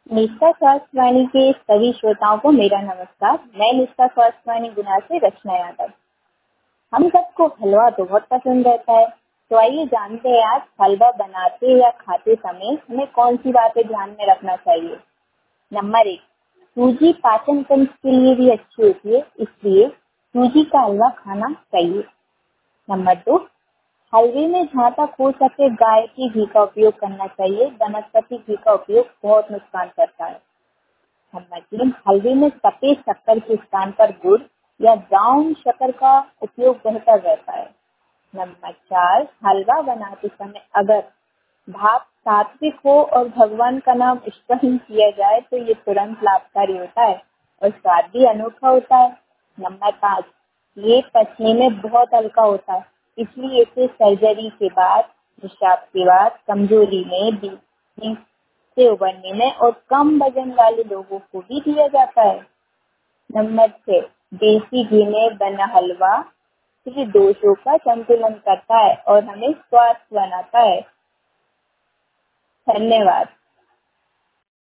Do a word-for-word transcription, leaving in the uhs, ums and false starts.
निष्ठा स्वास्थ्य वाणी के सभी श्रोताओं को मेरा नमस्कार। मैं निष्ठा स्वास्थ्य वाणी गुना से रचना यादव। हम सबको हलवा तो बहुत पसंद रहता है, तो आइए जानते हैं आज हलवा बनाते या खाते समय हमें कौन सी बातें ध्यान में रखना चाहिए। नंबर एक, सूजी पाचन तंत्र के लिए भी अच्छी होती है, इसलिए सूजी का हलवा खाना चाहिए। नंबर दो, हलवे में जहाँ तक हो सके गाय की घी का उपयोग करना चाहिए। वनस्पति घी का उपयोग बहुत नुकसान करता है। नंबर तीन, हलवे में सफेद शक्कर के स्थान पर गुड़ या ब्राउन शक्कर का उपयोग बेहतर रहता है। नंबर चार, हलवा बनाते समय अगर भाप सात्विक हो और भगवान का नाम स्मरण किया जाए तो ये तुरंत लाभकारी होता है और स्वाद भी अनोखा होता है। नंबर पाँच, ये पचने में बहुत हल्का होता है, इसलिए इसे सर्जरी के बाद, पेशाब के बाद, कमजोरी में भी से उबरने में और कम वजन वाले लोगों को भी दिया जाता है। नंबर छह, देसी घी में बना हलवा ये दोषों का संतुलन करता है और हमें स्वास्थ्य बनाता है। धन्यवाद।